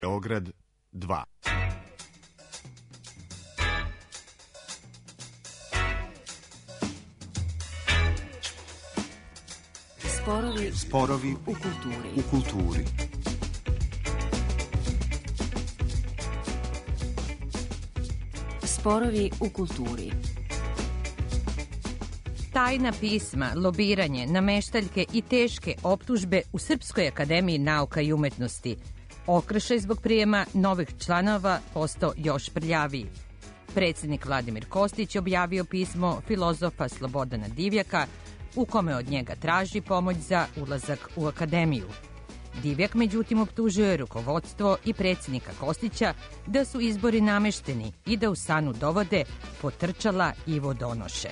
Beograd 2. Sporovi u kulturi. Sporovi u kulturi. Tajna pisma, lobiranje, nameštaljke i teške optužbe u Srpskoj akademiji nauka i umetnosti. Okršaj zbog prijema novih članova postao još prljaviji. Predsjednik Vladimir Kostić objavio pismo filozofa Slobodana Divjaka u kome od njega traži pomoć za ulazak u akademiju. Divjak međutim optužuje rukovodstvo i predsjednika Kostića da su izbori namešteni i da u stanu dovode potrčala Ivo Donoše.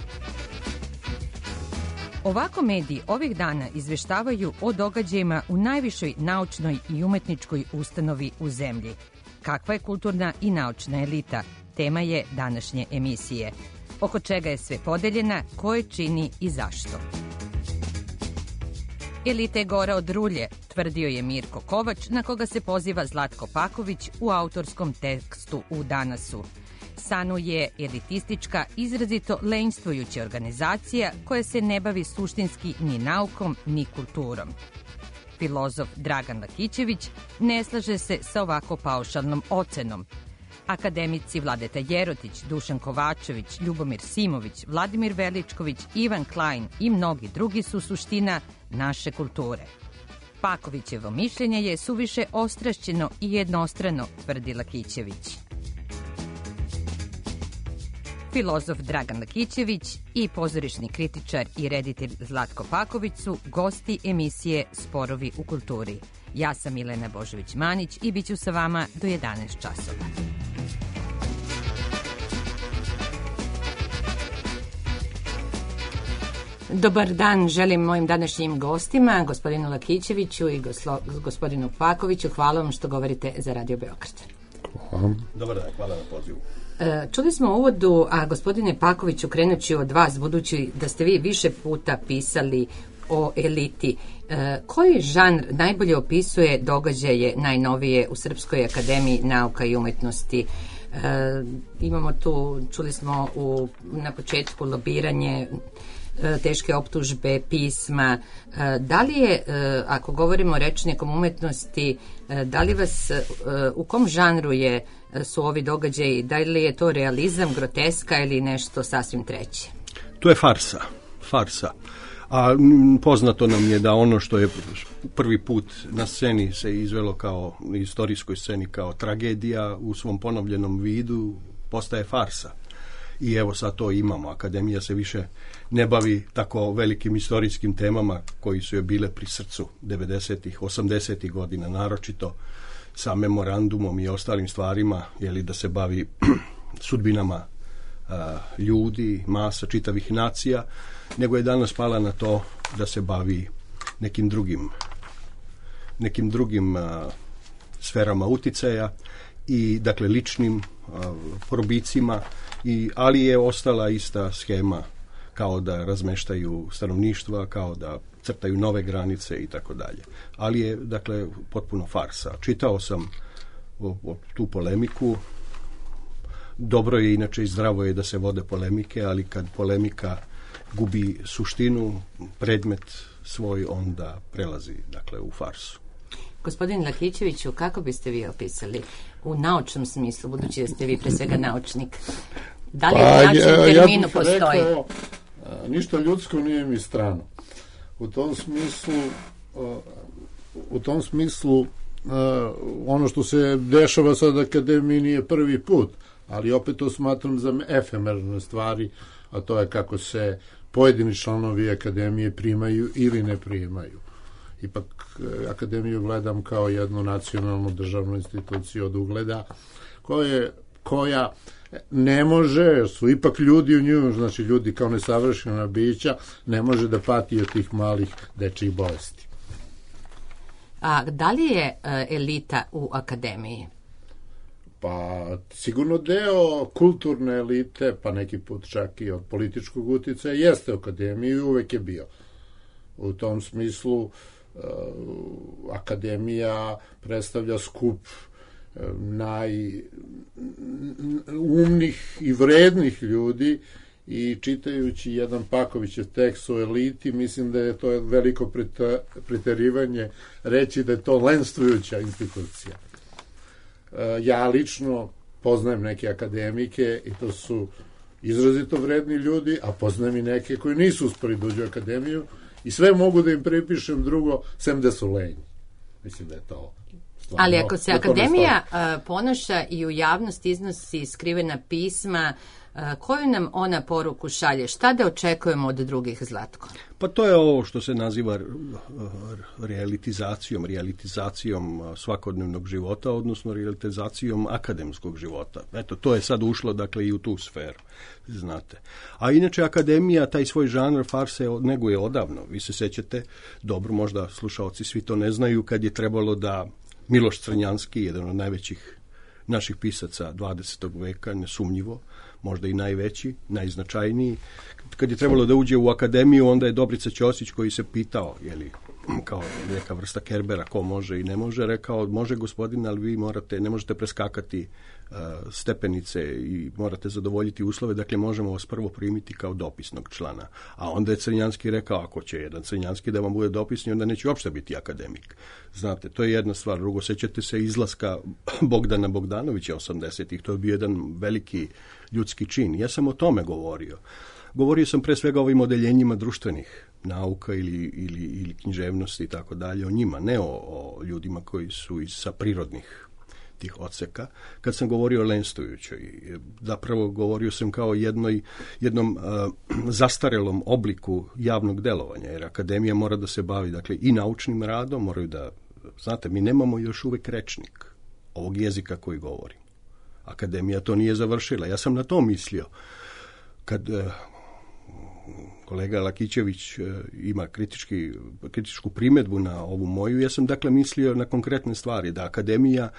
Ovako mediji ovih dana izveštavaju o događajima u najvišoj naučnoj i umetničkoj ustanovi u zemlji. Kakva je kulturna i naučna elita? Tema je današnje emisije. Oko čega je sve podeljena, ko je čini i zašto. Elita je gora od rulje, tvrdio je Mirko Kovač, na koga se poziva Zlatko Paković u autorskom tekstu u Danasu. SANU je elitistička, izrazito lenjstvujuća organizacija koja se ne bavi suštinski ni naukom, ni kulturom. Filozof Dragan Lakićević ne slaže se sa ovako paušalnom ocenom. Akademici Vladeta Jerotić, Dušan Kovačević, Ljubomir Simović, Vladimir Veličković, Ivan Klein i mnogi drugi su suština naše kulture. Pakovićevo mišljenje je suviše ostrašćeno i jednostrano, tvrdi Lakićević. Filozof Dragan Lakićević i pozorišni kritičar i reditelj Zlatko Paković su gosti emisije Sporovi u kulturi. Ja sam Milena Božović-Manić i bit ću sa vama do 11 časova. Dobar dan želim mojim današnjim gostima, gospodinu Lakićeviću i gospodinu Pakoviću. Hvala vam što govorite za Radio Beograd. Hvala. Dobar dan, hvala na pozivu. Čuli smo u uvodu, a gospodine Pakoviću, krenući od vas, budući da ste vi više puta pisali o eliti, koji žanr najbolje opisuje događaje najnovije u Srpskoj akademiji nauka i umetnosti? Imamo tu, čuli smo na početku, lobiranje, teške optužbe, pisma. Da li je, ako govorimo o rečnikom umetnosti, da li vas, u kom žanru su ovi događaji, da li je to realizam, groteska ili nešto sasvim treće? To je farsa. A poznato nam je da ono što je prvi put na sceni se izvelo kao istorijskoj sceni kao tragedija u svom ponovljenom vidu postaje farsa. I evo sad to imamo. Akademija se više ne bavi tako velikim istorijskim temama koji su joj bile pri srcu 90-ih, 80-ih godina, naročito sa memorandumom i ostalim stvarima, da se bavi sudbinama ljudi, masa, čitavih nacija, nego je danas pala na to da se bavi nekim drugim sferama uticaja i dakle ličnim probicima, ali je ostala ista schema kao da razmeštaju stanovništva, kao da crtaju nove granice i tako dalje. Ali je dakle potpuno farsa. Čitao sam tu polemiku. Dobro je inače i zdravo je da se vode polemike, ali kad polemika gubi suštinu, predmet svoj, onda prelazi dakle u farsu. Gospodin Lakićeviću, kako biste vi opisali u naučnom smislu, budući da ste vi pre svega naučnik? Da li u naučnom terminu postoji? Rekao, ništa ljudsko nije mi strano. U tom smislu ono što se dešava sad akademiji nije prvi put, ali opet to smatram za efemerne stvari, a to je kako se pojedini članovi akademije primaju ili ne primaju. Ipak akademiju gledam kao jednu nacionalnu državnu instituciju od ugleda koja ne može, jer su ipak ljudi u nju, znači ljudi kao nesavršena bića, ne može da pati od tih malih dečjih bolesti. A da li je elita u akademiji? Pa sigurno deo kulturne elite, pa neki put čak i od političkog uticaja, jeste u akademiji i uvek je bio. U tom smislu akademija predstavlja skup najumnih i vrednih ljudi, i čitajući jedan Pakovićev tekst o eliti, mislim da je to veliko preterivanje reći da je to lenstvujuća institucija. Ja lično poznajem neke akademike i to su izrazito vredni ljudi, a poznajem i neke koji nisu uspeli da uđu u akademiju i sve mogu da im pripišem drugo, sem da su lenji. Mislim da je to stvarno. Ali ako se akademija ponaša i u javnost iznosi skrivena pisma, koju nam ona poruku šalje? Šta da očekujemo od drugih, Zlatko? Pa to je ovo što se naziva realizacijom svakodnevnog života, odnosno realizacijom akademskog života. Eto, to je sad ušlo, dakle, i u tu sferu, znate. A inače, akademija, taj svoj žanr farse neguje odavno. Vi se sećate, dobro, možda slušaoci svi to ne znaju, kad je trebalo da Miloš Crnjanski, jedan od najvećih naših pisaca 20. veka, nesumnjivo, možda i najveći, najznačajniji. Kad je trebalo da uđe u akademiju, onda je Dobrica Ćosić, koji se pitao, kao neka vrsta Kerbera, ko može i ne može, rekao, može gospodine, ali vi ne možete preskakati stepenice i morate zadovoljiti uslove, dakle možemo vas prvo primiti kao dopisnog člana. A onda je Crnjanski rekao, ako će jedan Crnjanski da vam bude dopisni, onda neće uopšte biti akademik. Znate, to je jedna stvar. Drugo, sećate se izlaska Bogdana Bogdanovića 80-ih, to je bio jedan veliki ljudski čin. Ja sam o tome govorio. Govorio sam pre svega o ovim odeljenjima društvenih nauka ili književnosti i tako dalje, o njima, ne o ljudima koji su sa prirodnih tih odseka. Kad sam govorio o lenstvujućoj, zapravo govorio sam kao jednom zastarelom obliku javnog delovanja, jer akademija mora da se bavi, dakle, i naučnim radom, moraju da, znate, mi nemamo još uvek rečnik ovog jezika koji govorim. Akademija to nije završila. Ja sam na to mislio. Kad kolega Lakićević ima kritičku primjedbu na ovu moju, ja sam dakle mislio na konkretne stvari, da akademija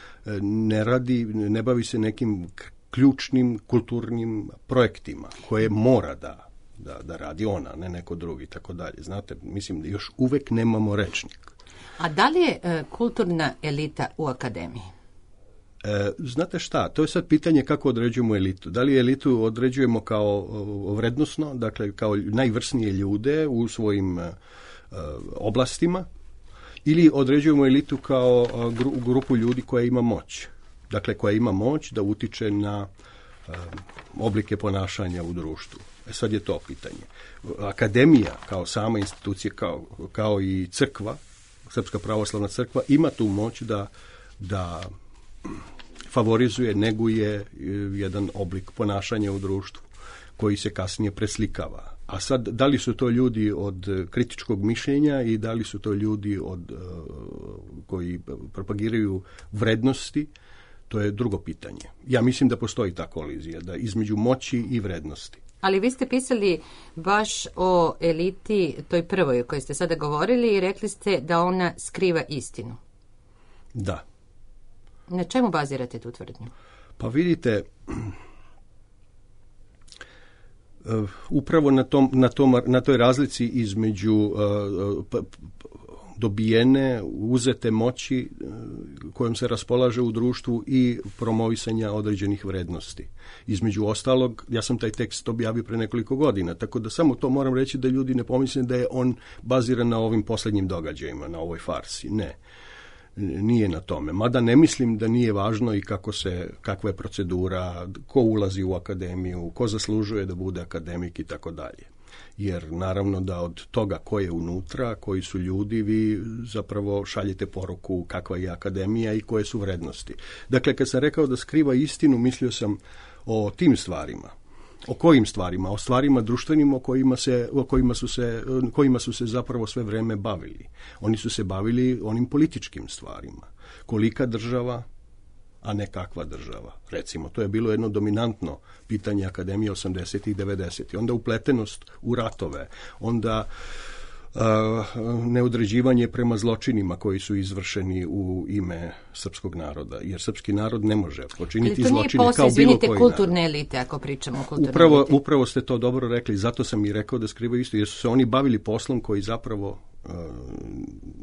ne bavi se nekim ključnim kulturnim projektima koje mora da radi ona, ne neko drugi, tako dalje. Znate, mislim da još uvek nemamo rečnik. A da li je kulturna elita u akademiji? Znate šta, to je sad pitanje kako određujemo elitu. Da li elitu određujemo kao vrednosno, dakle kao najvrsnije ljude u svojim oblastima, ili određujemo elitu kao grupu ljudi koja ima moć. Dakle, koja ima moć da utiče na oblike ponašanja u društvu. Sad je to pitanje. Akademija kao sama institucija, kao i crkva, Srpska pravoslavna crkva, ima tu moć da favorizuje, neguje jedan oblik ponašanja u društvu koji se kasnije preslikava. A sad, da li su to ljudi od kritičkog mišljenja i da li su to ljudi koji propagiraju vrednosti, to je drugo pitanje. Ja mislim da postoji ta kolizija, da između moći i vrednosti. Ali vi ste pisali baš o eliti, toj prvoj o kojoj ste sada govorili, i rekli ste da ona skriva istinu. Da. Na čemu bazirate tu tvrdnju? Pa vidite, upravo na toj razlici između dobijene, uzete moći kojom se raspolaže u društvu i promovisanja određenih vrednosti. Između ostalog, ja sam taj tekst objavio pre nekoliko godina, tako da samo to moram reći da ljudi ne pomisle da je on baziran na ovim posljednjim događajima, na ovoj farsi. Ne. Nije na tome. Mada ne mislim da nije važno i kakva je procedura, ko ulazi u akademiju, ko zaslužuje da bude akademik i tako dalje. Jer naravno da od toga ko je unutra, koji su ljudi, vi zapravo šaljete poruku kakva je akademija i koje su vrednosti. Dakle, kad sam rekao da skriva istinu, mislio sam o tim stvarima. O kojim stvarima? O stvarima društvenim kojima su se zapravo sve vreme bavili. Oni su se bavili onim političkim stvarima. Kolika država, a ne kakva država. Recimo, to je bilo jedno dominantno pitanje akademije 80. i 90. Onda upletenost u ratove, onda neodređivanje prema zločinima koji su izvršeni u ime srpskog naroda, jer srpski narod ne može počiniti zločine kao bilo koji kulturne narod. Elite, ako pričamo o kulturnoj elite. Upravo ste to dobro rekli, zato sam i rekao da skrivaju isto, jer su se oni bavili poslom koji zapravo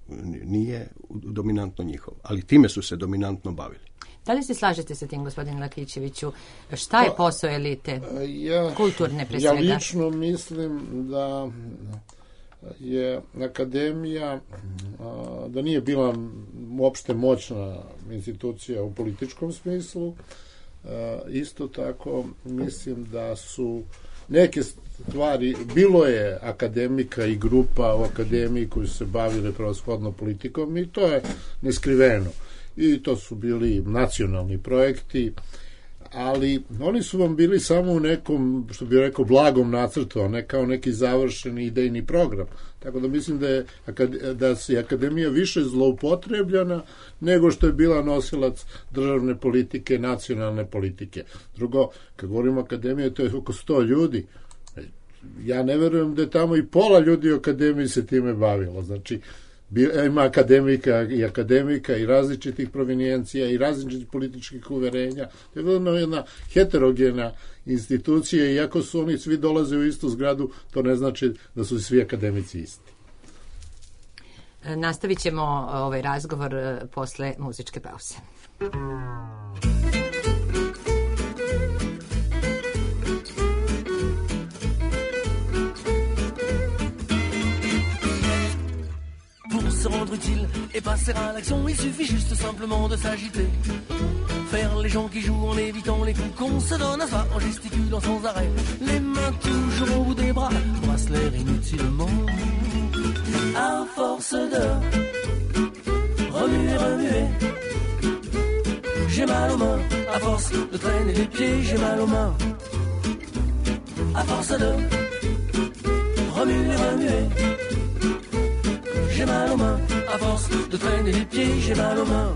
nije dominantno njihov, ali time su se dominantno bavili. Da li se slažete sa tim, gospodin Lakićeviću? Šta je posao elite? Kulturne pre svega. Ja lično mislim da je akademija, da nije bila uopšte moćna institucija u političkom smislu. Isto tako mislim da su neke stvari, bilo je akademika i grupa u akademiji koji su se bavili prevashodno politikom i to je neskriveno. I to su bili nacionalni projekti, ali oni su vam bili samo u nekom, što bih rekao, blagom nacrtu, a ne kao neki završeni idejni program. Tako da mislim da je akademija više zloupotrebljena nego što je bila nosilac državne politike, nacionalne politike. Drugo, kad govorimo o akademiji, to je oko 100 ljudi. Ja ne verujem da je tamo i pola ljudi u akademiji se time bavilo. Znači, ima akademika i različitih provenijencija i različitih političkih uverenja. To je jedna heterogena institucija, iako su oni svi dolaze u istu zgradu, to ne znači da su svi akademici isti. Nastavit ćemo ovaj razgovor posle muzičke pauze. Se rendre utile et passer à l'action, il suffit juste simplement de s'agiter. Faire les gens qui jouent en évitant les coups qu'on se donne à soi, en gesticulant sans arrêt, les mains toujours au bout des bras, bracelet inutilement. À force de remuer, remuer, j'ai mal aux mains. À force de traîner les pieds, j'ai mal aux mains. À force de remuer, remuer, j'ai mal aux mains, à force de traîner les pieds, j'ai mal aux mains.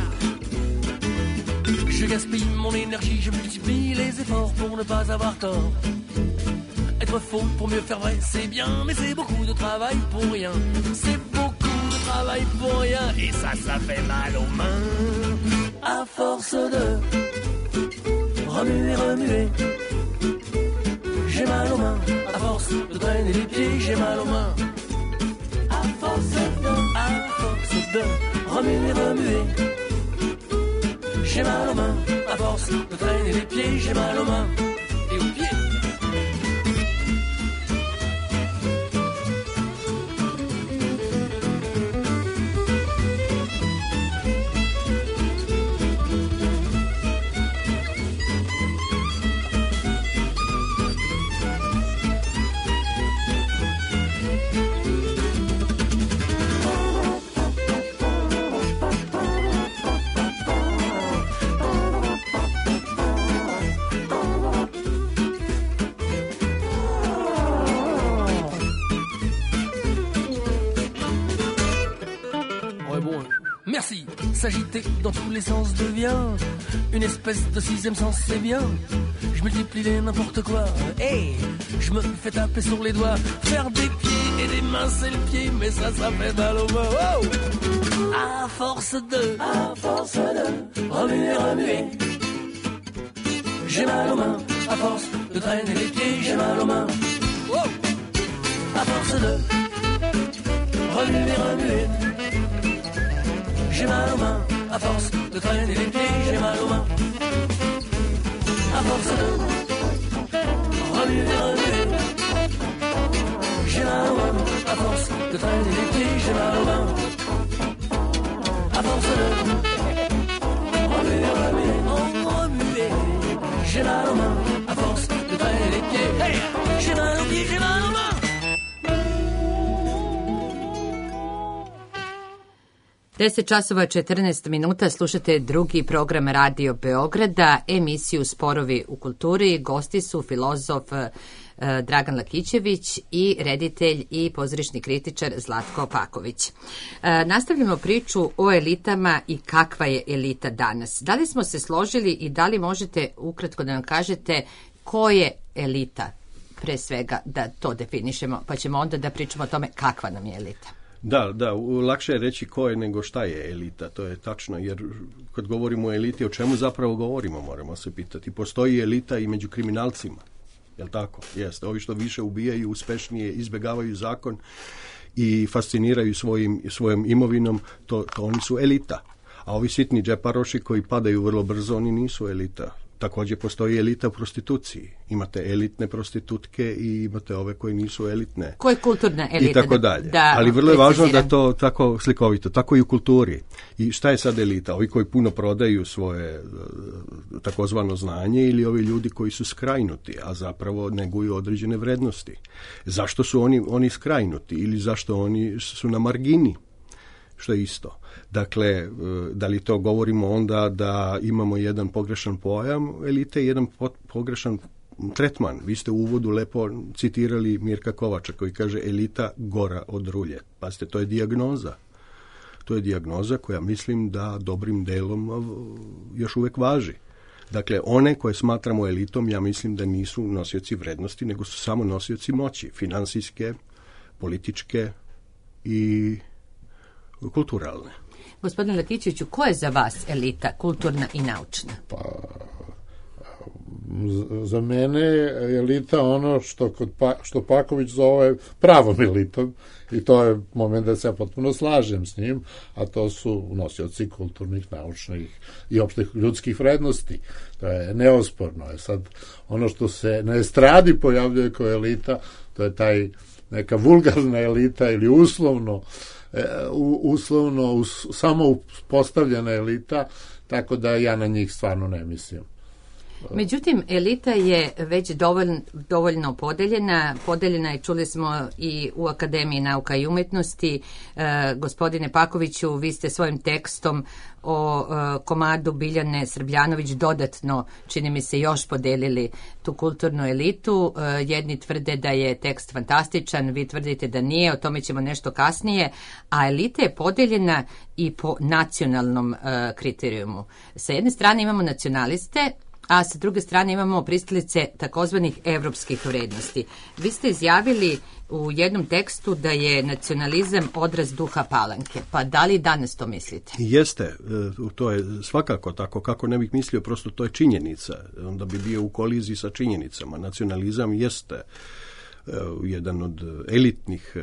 Je gaspille mon énergie, je multiplie les efforts pour ne pas avoir tort. Être faux pour mieux faire vrai, c'est bien, mais c'est beaucoup de travail pour rien. C'est beaucoup de travail pour rien, et ça fait mal aux mains. À force de remuer, remuer, j'ai mal aux mains. À force de traîner les pieds, j'ai mal aux mains. À force de remuer, remuer, j'ai mal aux mains. À force de traîner les pieds, j'ai mal aux mains et aux pieds. Merci, s'agiter dans tous les sens devient une espèce de sixième sens, c'est bien. Je multiplie les n'importe quoi, hey, je me fais taper sur les doigts. Faire des pieds et des mains c'est le pied, mais ça fait mal aux mains. Oh, à force de remuer, remuer, j'ai mal aux mains. À force de traîner les pieds, j'ai mal aux mains. Oh, à force de remuer, remuer, j'ai mal aux mains. À force de traîner les pieds, j'ai mal aux mains. À force de remuer, remuer, j'ai mal aux mains. À force de traîner les pieds, j'ai mal aux mains. À force de remuer, remuer, remuer, j'ai mal aux mains. À force de traîner les pieds, hey, j'ai mal aux pieds, j'ai mal aux mains. 10:14 slušate drugi program Radio Beograda, emisiju Sporovi u kulturi. Gosti su filozof Dragan Lakićević i reditelj i pozorišni kritičar Zlatko Paković. Nastavljamo priču o elitama i kakva je elita danas. Da li smo se složili i da li možete ukratko da nam kažete ko je elita, pre svega da to definišemo, pa ćemo onda da pričamo o tome kakva nam je elita. Da, lakše je reći ko je nego šta je elita, to je tačno, jer kad govorimo o eliti, o čemu zapravo govorimo, moramo se pitati. Postoji elita i među kriminalcima, jel tako? Jeste, ovi što više ubijaju, uspešnije izbjegavaju zakon i fasciniraju svojom imovinom, to oni su elita. A ovi sitni džeparoši koji padaju vrlo brzo, oni nisu elita. Također postoji elita u prostituciji. Imate elitne prostitutke i imate ove koji nisu elitne. Ko je kulturna elita? I tako dalje. Ali vrlo je važno da to tako slikovito, tako i u kulturi. I šta je sad elita? Ovi koji puno prodaju svoje takozvano znanje ili ovi ljudi koji su skrajnuti, a zapravo neguju određene vrednosti. Zašto su oni skrajnuti ili zašto oni su na margini? Što je isto. Dakle, da li to govorimo onda da imamo jedan pogrešan pojam elite i jedan pogrešan tretman. Vi ste u uvodu lepo citirali Mirka Kovača koji kaže elita gora od rulje. Pazite, to je dijagnoza. To je dijagnoza koja mislim da dobrim delom još uvijek važi. Dakle, one koje smatramo elitom, ja mislim da nisu nosioci vrednosti, nego su samo nosioci moći, finansijske, političke i kulturalne. Gospodine Latićeviću, ko je za vas elita, kulturna i naučna? Pa, za mene je elita ono što Paković zove pravom elitom i to je moment da se ja potpuno slažem s njim, a to su nosioci kulturnih, naučnih i opštih ljudskih vrednosti. To je neosporno. Sad, ono što se na estradi pojavljuje kao elita, to je taj neka vulgarna elita ili uslovno samo postavljena elita, tako da ja na njih stvarno ne mislim. Međutim, elita je već dovoljno podeljena je, čuli smo, i u Akademiji nauka i umjetnosti. Gospodine Pakoviću, vi ste svojim tekstom o komadu Biljane Srbljanović dodatno, čini mi se, još podelili tu kulturnu elitu. Jedni tvrde da je tekst fantastičan, vi tvrdite da nije, o tome ćemo nešto kasnije, a elita je podeljena i po nacionalnom kriterijumu. Sa jedne strane imamo nacionaliste, a sa druge strane imamo pristalice takozvanih evropskih vrednosti. Vi ste izjavili u jednom tekstu da je nacionalizam odraz duha Palanke. Pa da li danas to mislite? Jeste, to je svakako tako. Kako ne bih mislio, prosto to je činjenica. Onda bi bio u koliziji sa činjenicama. Nacionalizam jeste jedan od elitnih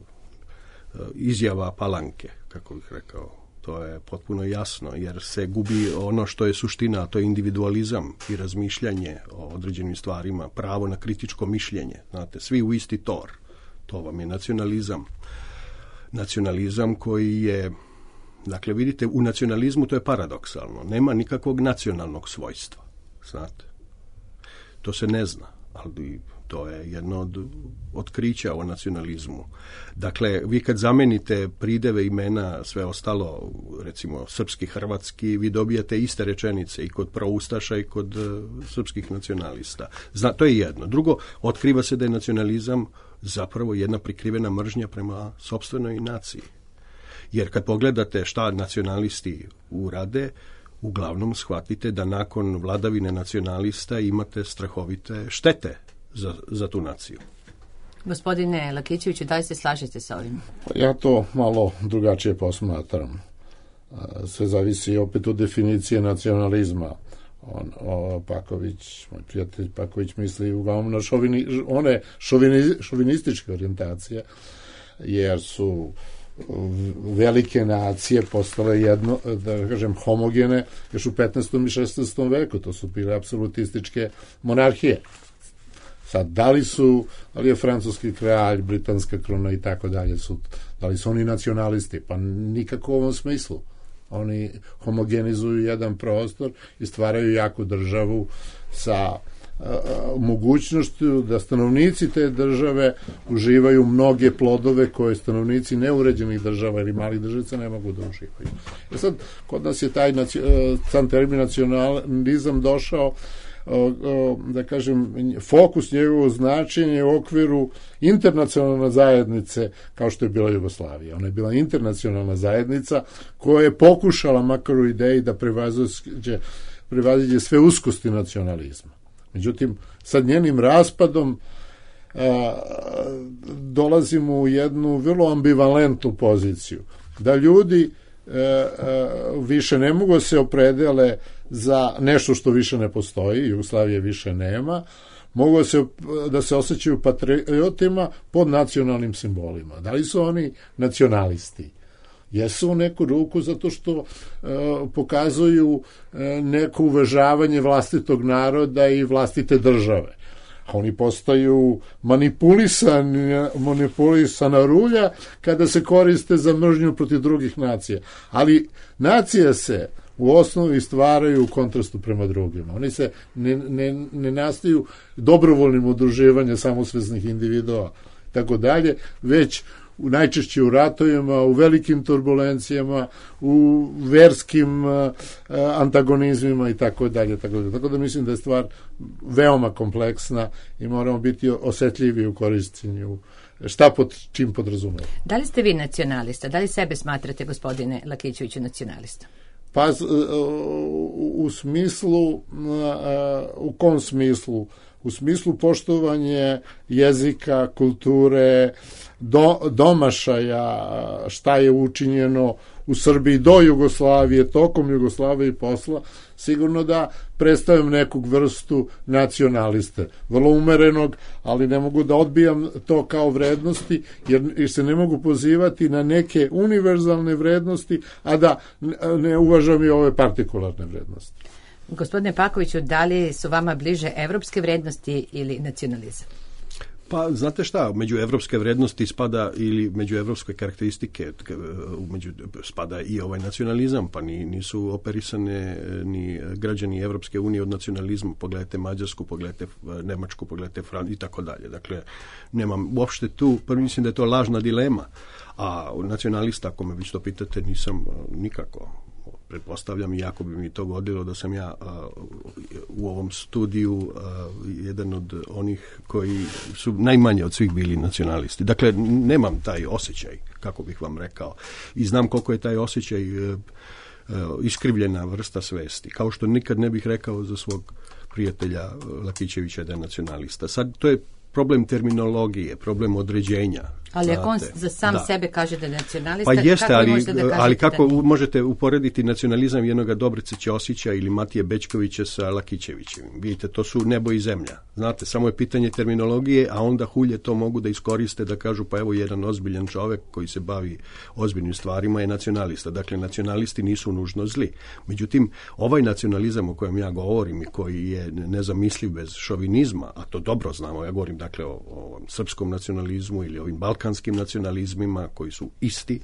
izjava Palanke, kako bih rekao. To je potpuno jasno, jer se gubi ono što je suština, a to je individualizam i razmišljanje o određenim stvarima, pravo na kritičko mišljenje. Znate, svi u isti tor. To vam je nacionalizam. Nacionalizam koji je, dakle, vidite, u nacionalizmu to je paradoksalno. Nema nikakvog nacionalnog svojstva. Znate, to se ne zna, ali to je jedno od otkrića o nacionalizmu. Dakle, vi kad zamenite prideve, imena, sve ostalo, recimo srpski, hrvatski, vi dobijate iste rečenice i kod proustaša i kod srpskih nacionalista. To je jedno. Drugo, otkriva se da je nacionalizam zapravo jedna prikrivena mržnja prema sopstvenoj naciji. Jer kad pogledate šta nacionalisti urade, uglavnom shvatite da nakon vladavine nacionalista imate strahovite štete za tu naciju. Gospodine Lakićeviću, da li se slažete sa ovim? Ja to malo drugačije posmatram. Sve zavisi opet od definicije nacionalizma. Paković, moj prijatelj Paković misli uglavnom na one šovinističke orijentacije, jer su velike nacije postale jedno, da kažem, homogene još u 15. i 16. veku. To su bile apsolutističke monarhije. Sad, da li je francuski kralj, britanska kruna i tako dalje, da li su oni nacionalisti? Pa nikako u ovom smislu. Oni homogenizuju jedan prostor i stvaraju jaku državu sa mogućnošću da stanovnici te države uživaju mnoge plodove koje stanovnici neuređenih država ili malih državica ne mogu da uživaju. Sad, kod nas je taj termin nacionalizam došao, da kažem, fokus njegovo značenje u okviru internacionalne zajednice kao što je bila Jugoslavija. Ona je bila internacionalna zajednica koja je pokušala, makar u ideji, da prevaziđe sve uskosti nacionalizma. Međutim, sad njenim raspadom dolazimo u jednu vrlo ambivalentnu poziciju. Da ljudi više ne mogu se opredele za nešto što više ne postoji, Jugoslavije više nema, mogu da se osjećaju patriotima pod nacionalnim simbolima. Da li su oni nacionalisti? Jesu u neku ruku zato što pokazuju neko uvažavanje vlastitog naroda i vlastite države. Oni postaju manipulisana rulja kada se koriste za mržnju protiv drugih nacija. Ali nacije se u osnovi stvaraju u kontrastu prema drugima. Oni se ne nastaju dobrovoljnim udruživanjem samosvesnih individua, tako dalje, već najčešće u ratovima, u velikim turbulencijama, u verskim antagonizmima i tako dalje. Tako da mislim da je stvar veoma kompleksna i moramo biti osetljivi u korišćenju šta pod čim podrazumeva. Da li ste vi nacionalista? Da li sebe smatrate, gospodine Lakićeviću, nacionalista? Pa u smislu, u kom smislu? U smislu poštovanje jezika, kulture, domašaja, šta je učinjeno u Srbiji do Jugoslavije, tokom Jugoslavije i posla, sigurno da predstavljam nekog vrstu nacionaliste. Vrlo umerenog, ali ne mogu da odbijam to kao vrednosti, jer se ne mogu pozivati na neke univerzalne vrednosti, a da ne uvažam i ove partikularne vrednosti. Gospodine Pakoviću, da li su vama bliže evropske vrednosti ili nacionalizam? Pa, znate šta, među evropske vrednosti spada ili među evropske karakteristike spada i ovaj nacionalizam, pa nisu operisane ni građani Evropske unije od nacionalizma. Pogledajte Mađarsku, pogledajte Nemačku, pogledajte Francusku i tako dalje. Dakle, nemam uopšte tu, prvo mislim da je to lažna dilema, a nacionalista, ako me već to pitate, nisam nikako. Pretpostavljam, iako bi mi to godilo da sam ja u ovom studiju jedan od onih koji su najmanje od svih bili nacionalisti. Dakle, nemam taj osjećaj, kako bih vam rekao. I znam koliko je taj osjećaj iskrivljena vrsta svesti. Kao što nikad ne bih rekao za svog prijatelja Lakićevića da je nacionalista. Sad, to je problem terminologije, problem određenja. Ali ako on za sam sebe kaže da je nacionalista, pa jeste, kako možete da kažete ali kako da možete uporediti nacionalizam jednoga Dobrice Ćosića ili Matije Bećkovića sa Lakićevićem? Vidite, to su nebo i zemlja. Znate, samo je pitanje terminologije, a onda hulje to mogu da iskoriste da kažu pa evo jedan ozbiljan čovek koji se bavi ozbiljnim stvarima je nacionalista. Dakle, nacionalisti nisu nužno zli. Međutim, ovaj nacionalizam o kojem ja govorim i koji je nezamisliv bez šovinizma, a to dobro znamo, ja govorim dakle o srpskom nacionalizmu ili ovim balkanskim nacionalizmima koji su isti,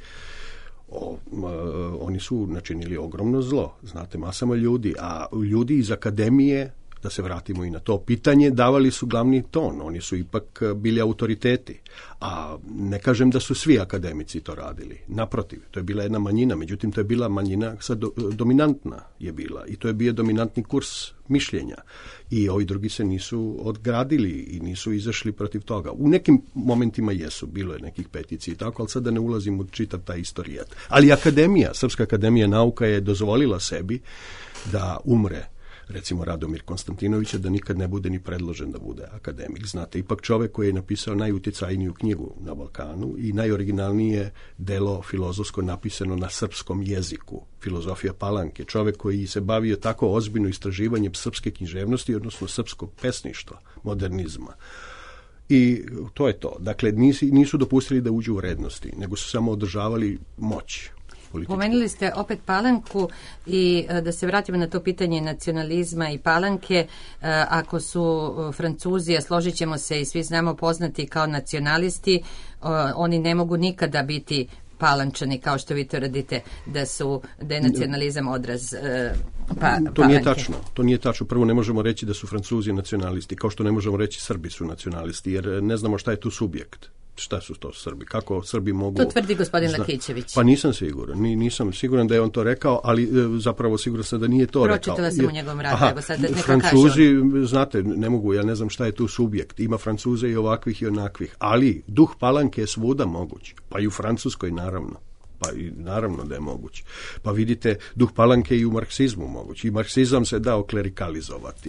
oni su načinili ogromno zlo. Znate, masama ljudi, a ljudi iz akademije, da se vratimo i na to pitanje, davali su glavni ton. Oni su ipak bili autoriteti. A ne kažem da su svi akademici to radili. Naprotiv, to je bila jedna manjina, međutim to je bila manjina dominantna je bila i to je bio dominantni kurs mišljenja. I ovi drugi se nisu odgradili i nisu izašli protiv toga. U nekim momentima jesu, bilo je nekih peticija i tako, ali sad da ne ulazim u čitav taj istorijat. Ali akademija, Srpska akademija nauka je dozvolila sebi da umre, recimo Radomir Konstantinović, da nikad ne bude ni predložen da bude akademik. Znate, ipak čovek koji je napisao najuticajniju knjigu na Balkanu i najoriginalnije delo filozofsko napisano na srpskom jeziku, Filozofija Palanke. Čovek koji se bavio tako ozbiljno istraživanjem srpske književnosti, odnosno srpskog pesništva, modernizma. I to je to. Dakle, nisu dopustili da uđu u vrednosti, nego su samo održavali moć. Pomenuli ste opet Palanku i da se vratimo na to pitanje nacionalizma i Palanke. Ako su Francuzi, a složit ćemo se i svi znamo poznati kao nacionalisti, oni ne mogu nikada biti Palančani, kao što vi to radite, da je nacionalizam odraz Palanke. To nije tačno. Prvo, ne možemo reći da su Francuzi nacionalisti, kao što ne možemo reći Srbi su nacionalisti, jer ne znamo šta je tu subjekt. Šta su to Srbi? Kako Srbi mogu... To tvrdi gospodin Lakićević. Pa nisam siguran. Nisam siguran da je on to rekao, ali zapravo siguran sam da nije to rekao. Pročitala sam u njegovom radu. Evo sad neka Francuzi, znate, ne mogu, ja ne znam šta je tu subjekt. Ima Francuza i ovakvih i onakvih. Ali duh Palanke je svuda moguć. Pa i u Francuskoj, naravno. Pa i naravno da je moguć. Pa vidite, duh Palanke i u marksizmu moguć. I marksizam se dao klerikalizovati.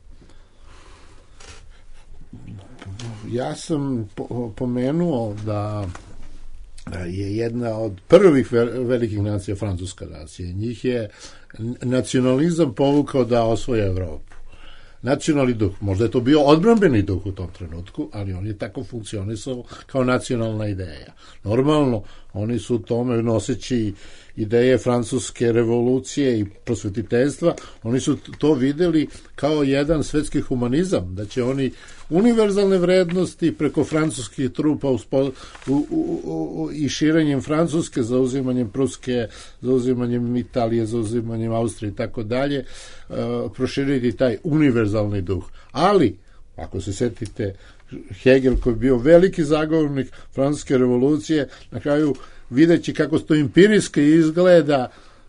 Ja sam pomenuo da je jedna od prvih velikih nacija francuska nacija. Njih je nacionalizam povukao da osvoje Evropu. nacionalni duh. Možda je to bio odbrambeni duh u tom trenutku, ali on je tako funkcionisao kao nacionalna ideja. Normalno, oni su u tome noseći ideje francuske revolucije i prosvetiteljstva, oni su to videli kao jedan svetski humanizam, da će oni univerzalne vrednosti preko francuskih trupa i širenjem Francuske, zauzimanjem Pruske, zauzimanjem Italije, zauzimanjem Austrije i tako dalje, proširiti taj univerzalni duh. Ali, ako se setite, Hegel, koji je bio veliki zagovornik francuske revolucije, na kraju videći kako to empirijski izgleda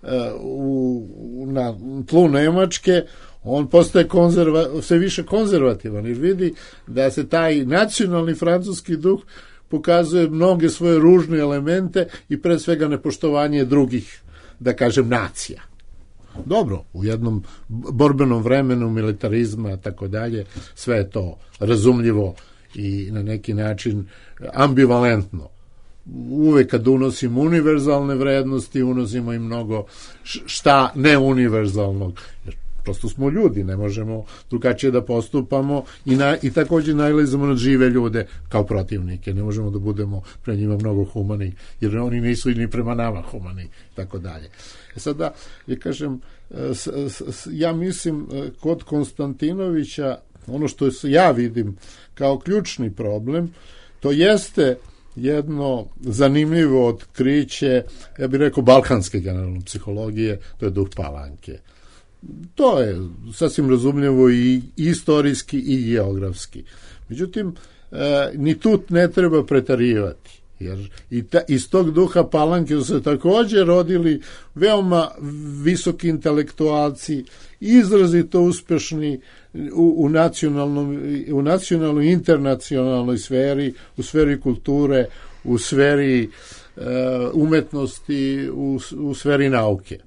na tlu Nemačke, on postaje sve više konzervativan, jer vidi da se taj nacionalni francuski duh pokazuje mnoge svoje ružne elemente i pre svega nepoštovanje drugih, da kažem, nacija. Dobro, u jednom borbenom vremenu militarizma, tako dalje, sve je to razumljivo i na neki način ambivalentno. Uvek kad unosimo univerzalne vrednosti, unosimo i mnogo šta neuniverzalnog. Jer prosto smo ljudi, ne možemo drugačije da postupamo i također najlazimo na žive ljude kao protivnike. Ne možemo da budemo pre njima mnogo humani, jer oni nisu ni prema nama humani, tako dalje. Sada, ja kažem, ja mislim kod Konstantinovića, ono što ja vidim kao ključni problem, to jeste jedno zanimljivo otkriće, ja bih rekao, balkanske generalne psihologije, to je duh Palanke. To je sasvim razumljivo i istorijski i geografski. Međutim, ni tu ne treba pretarivati, jer iz tog duha Palanke su se također rodili veoma visoki intelektualci, izrazito uspešni u nacionalnoj internacionalnoj sferi, u sferi kulture, u sferi umetnosti, u sferi nauke.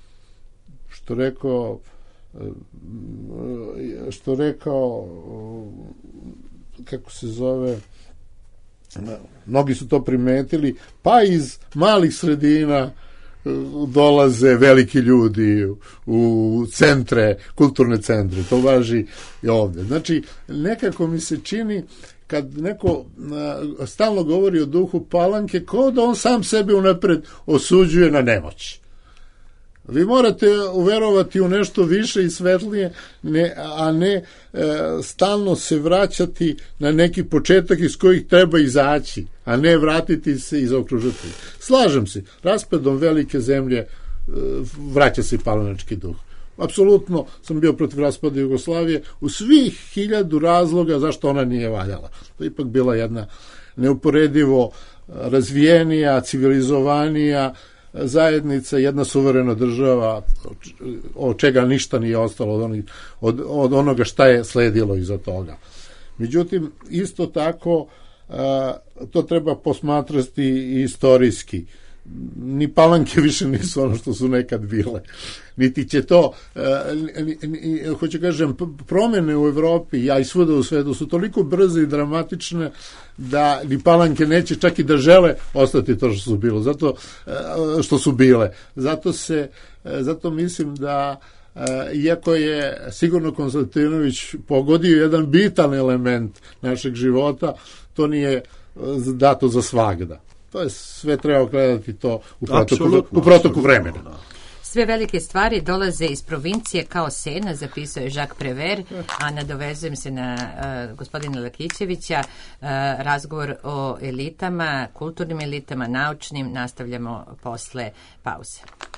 Što rekao kako se zove, mnogi su to primetili, pa iz malih sredina dolaze veliki ljudi u centre, kulturne centre, to važi i ovdje. Znači, nekako mi se čini, kad neko stalno govori o duhu Palanke, kao da on sam sebe unapred osuđuje na nemoć. Vi morate uverovati u nešto više i svetlije, a ne stalno se vraćati na neki početak iz kojih treba izaći, a ne vratiti se i zaokružiti. Slažem se, raspadom velike zemlje vraća se i palanački duh. Apsolutno sam bio protiv raspada Jugoslavije u svih 1000 razloga zašto ona nije valjala. To je ipak bila jedna neuporedivo razvijenija, civilizovanija zajednica, jedna suverena država, od čega ništa nije ostalo od onoga šta je sledilo iza toga. Međutim, isto tako to treba posmatrati i istorijski. Ni Palanke više nisu ono što su nekad bile. Niti će to, hoću kažem, promjene u Evropi, a i svuda u svetu su toliko brze i dramatične da ni Palanke neće čak i da žele ostati to što su bile. Zato mislim da iako je sigurno Konstantinović pogodio jedan bitan element našeg života, to nije dato za svagda. To je sve treba gledati to u protoku vremena. Sve velike stvari dolaze iz provincije kao sena, zapisao je Jacques Prévert, a nadovezujem se na gospodina Lakićevića. Razgovor o elitama, kulturnim elitama, naučnim, nastavljamo posle pauze.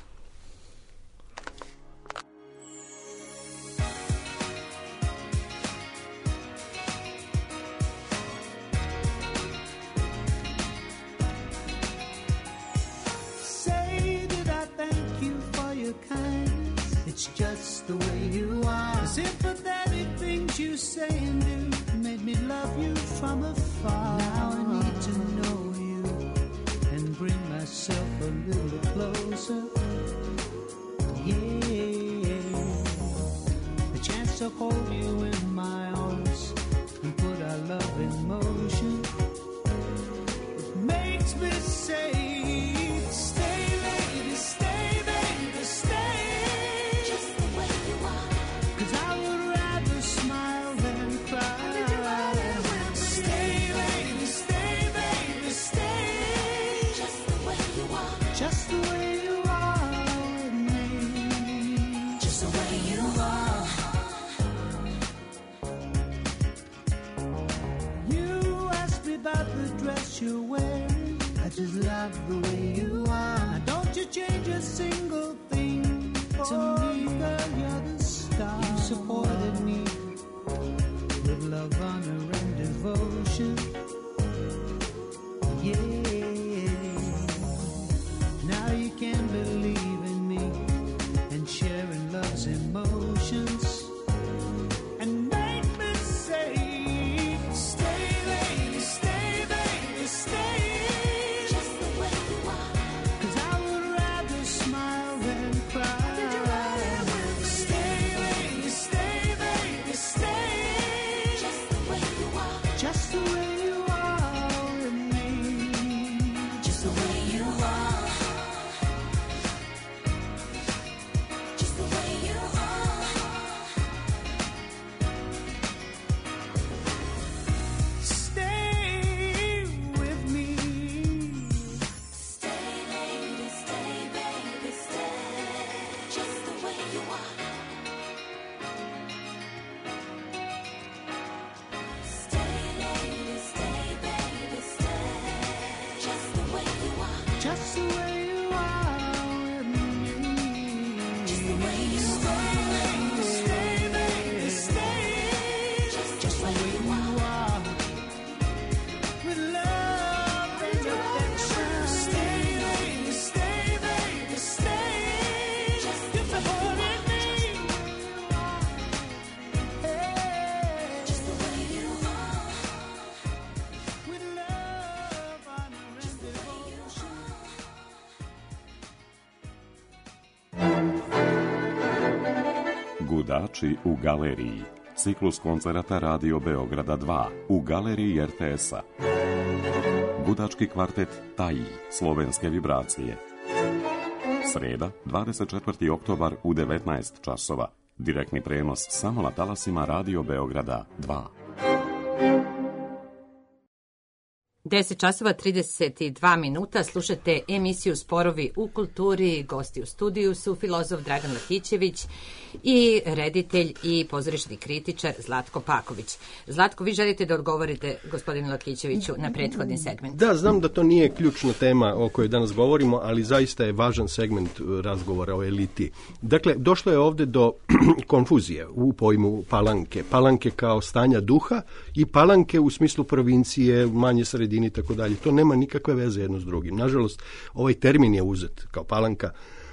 It's just the way you are. The sympathetic things you say and do made me love you from afar. Now I need to know you and bring myself a little closer. Yeah, the chance to hold you in my arms and put our love in motion. It makes me say, stay, lady, stay, baby, stay. dress you're wearing. I just love the way you are. Now don't you change a single thing to me, girl, you're the star. You supported me with love, honor, and devotion. Yeah, now you can believe in me and sharing love's emotions. And make me say, stay, baby, stay. Just the way you are. 'Cause I would rather smile than cry. Did you rather stay, baby, stay. Just the way you are. Just the way you are with me. Just the way you are. Just the way you are. Stay with me. Stay, baby, stay. Just the way you are. Stay, baby, stay. Just the way you are. Just the way you are with me. Just the way you are. Stay, baby, stay. Just the way you are. With love and affection. Stay, baby, stay. Just the way me. Hey. Just the way you are. With love, honor, and devotion. Gudači u galeriji. Ciklus koncerata Radio Beograda 2 u galeriji RTS-a. Gudački kvartet Taji, slovenske vibracije. Sreda, 24. oktobar u 19 časova. Direktni prenos samo na talasima Radio Beograda 2. 10 časova 32 minuta, slušate emisiju Sporovi u kulturi. Gosti u studiju su filozof Dragan Lakićević i reditelj i pozorišni kritičar Zlatko Paković. Zlatko, vi želite da odgovorite gospodinu Lakićeviću na prethodni segment? Da, znam da to nije ključna tema o kojoj danas govorimo, ali zaista je važan segment razgovora o eliti. Dakle, došlo je ovdje do konfuzije u pojmu palanke. Palanke kao stanja duha i palanke u smislu provincije, manje sredine i tako dalje. To nema nikakve veze jedno s drugim. Nažalost, ovaj termin je uzet kao palanka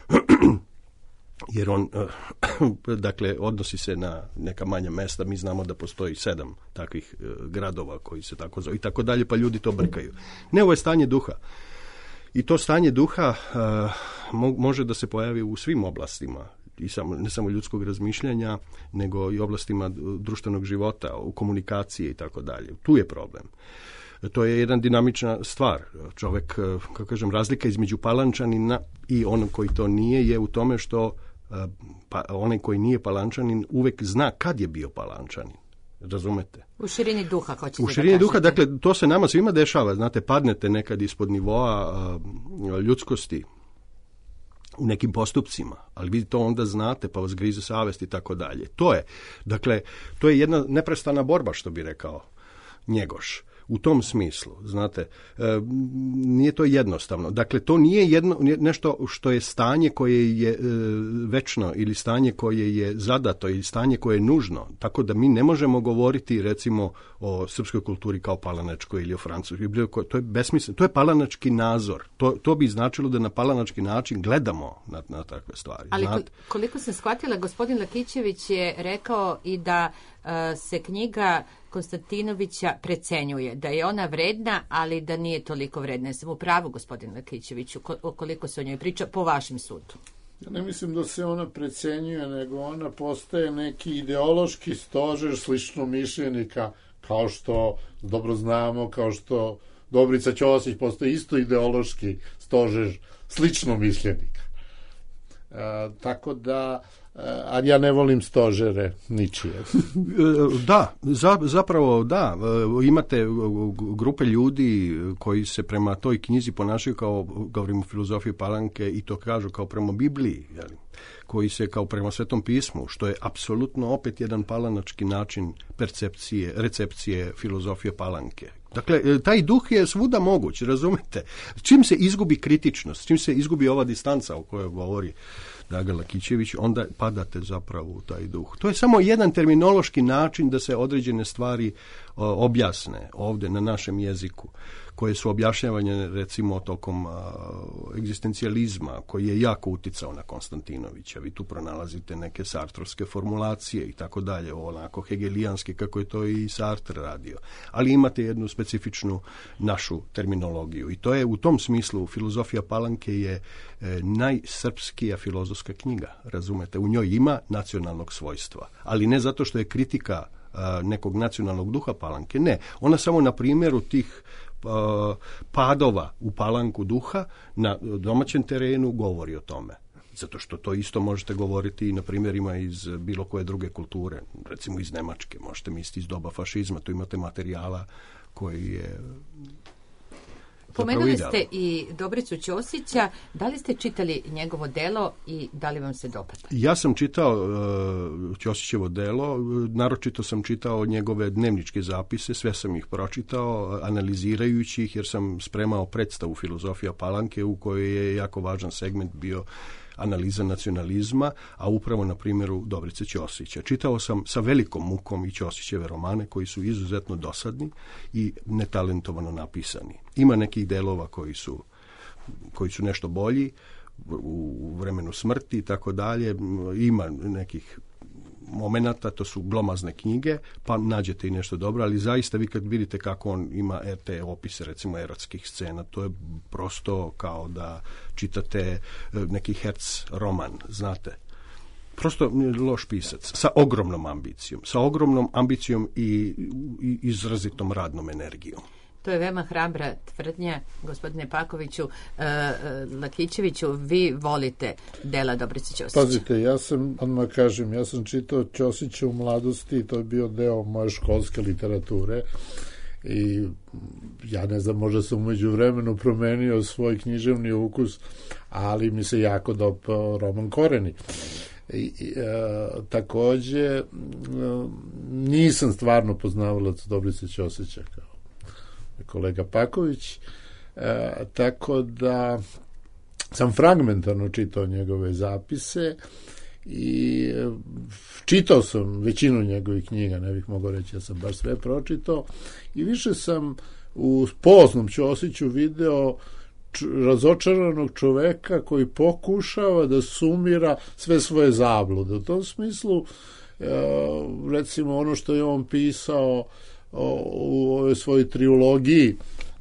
jer on dakle odnosi se na neka manja mesta. Mi znamo da postoji 7 takvih gradova koji se tako zove i tako dalje, pa ljudi to brkaju. Ne, ovo je stanje duha. I to stanje duha može da se pojavi u svim oblastima, i ne samo ljudskog razmišljanja, nego i oblastima društvenog života, u komunikaciji i tako dalje. Tu je problem. To je jedna dinamična stvar. Čovjek, kako kažem, razlika između palančanina i onog koji to nije je u tome što onaj koji nije palančanin uvek zna kad je bio palančanin. Razumete? U širini duha, hoćete U širini da duha, kažete. dakle, to se nama svima dešava. Znate, padnete nekad ispod nivoa ljudskosti u nekim postupcima, ali vi to onda znate, pa vas grize savest i tako dalje. To je jedna neprestana borba, što bi rekao Njegoš. U tom smislu, znate, nije to jednostavno. Dakle, to nije nešto što je stanje koje je večno ili stanje koje je zadato ili stanje koje je nužno. Tako da mi ne možemo govoriti, recimo, o srpskoj kulturi kao palanačkoj ili o francuskoj. To je besmisleno. To je palanački nazor. To bi značilo da na palanački način gledamo na takve stvari. Ali koliko sam shvatila, gospodin Lakićević je rekao i da se knjiga Konstantinovića precenjuje, da je ona vredna, ali da nije toliko vredna. Ja sam u pravu, gospodin Lakićeviću, koliko se o njoj priča po vašem sudu? Ja ne mislim da se ona precenjuje, nego ona postaje neki ideološki stožer slično mišljenika, kao što dobro znamo, kao što Dobrica Ćosić postaje isto ideološki stožer slično mišljenika. Tako da ali ja ne volim stožere ničije. Da, zapravo da. Imate grupe ljudi koji se prema toj knjizi ponašaju kao, govorimo o filozofiji Palanke, i to kažu kao prema Bibliji, jeli, koji se kao prema Svetom pismu, što je apsolutno opet jedan palanački način percepcije, recepcije filozofije Palanke. Dakle, taj duh je svuda moguć, razumete? Čim se izgubi kritičnost, čim se izgubi ova distanca o kojoj govori Dragan Lakićević, onda padate zapravo u taj duh. To je samo jedan terminološki način da se određene stvari objasne ovdje na našem jeziku, koje su objašnjavanje recimo tokom egzistencijalizma, koji je jako uticao na Konstantinovića. Vi tu pronalazite neke sartrovske formulacije i tako dalje, onako hegelijanske kako je to i Sartre radio. Ali imate jednu specifičnu našu terminologiju i to je u tom smislu filozofija Palanke je najsrpskija filozofska knjiga, razumete? U njoj ima nacionalnog svojstva, ali ne zato što je kritika nekog nacionalnog duha Palanke, ne. Ona samo na primjeru tih padova u palanku duha na domaćem terenu govori o tome. Zato što to isto možete govoriti i na primjerima iz bilo koje druge kulture, recimo iz Nemačke, možete misliti iz doba fašizma, tu imate materijala koji je... Pomenuli ste i Dobricu Ćosića. Da li ste čitali njegovo delo i da li vam se dopada? Ja sam čitao Ćosićevo delo, naročito sam čitao njegove dnevničke zapise, sve sam ih pročitao, analizirajući ih jer sam spremao predstavu Filozofija Palanke u kojoj je jako važan segment bio analiza nacionalizma, a upravo na primjeru Dobrice Ćosića. Čitao sam sa velikom mukom i Ćosićeve romane koji su izuzetno dosadni i netalentovano napisani. Ima nekih delova koji su nešto bolji u vremenu smrti i tako dalje. Ima nekih momenata, to su glomazne knjige, pa nađete i nešto dobro, ali zaista vi kad vidite kako on ima te opise, recimo erotskih scena, to je prosto kao da čitate neki Herz roman, znate. Prosto loš pisac, sa ogromnom ambicijom i izrazitom radnom energijom. To je veoma hrabra tvrdnja, gospodine Pakoviću. Lakićeviću, vi volite dela Dobrice Ćosića. Pazite, ja sam čitao Ćosića u mladosti, to je bio deo moje školske literature i ja ne znam, možda sam umeđu vremenu promenio svoj književni ukus, ali mi se jako dopao roman Koreni. Takođe, nisam stvarno poznavalac Dobrice Ćosića kao kolega Paković, tako da sam fragmentarno čitao njegove zapise i čitao sam većinu njegovih knjiga, ne bih mogao reći da sam baš sve pročitao, i više sam u poznom Ćosiću video razočaranog čoveka koji pokušava da sumira sve svoje zablude. U tom smislu, recimo ono što je on pisao u ovoj svojoj trilogiji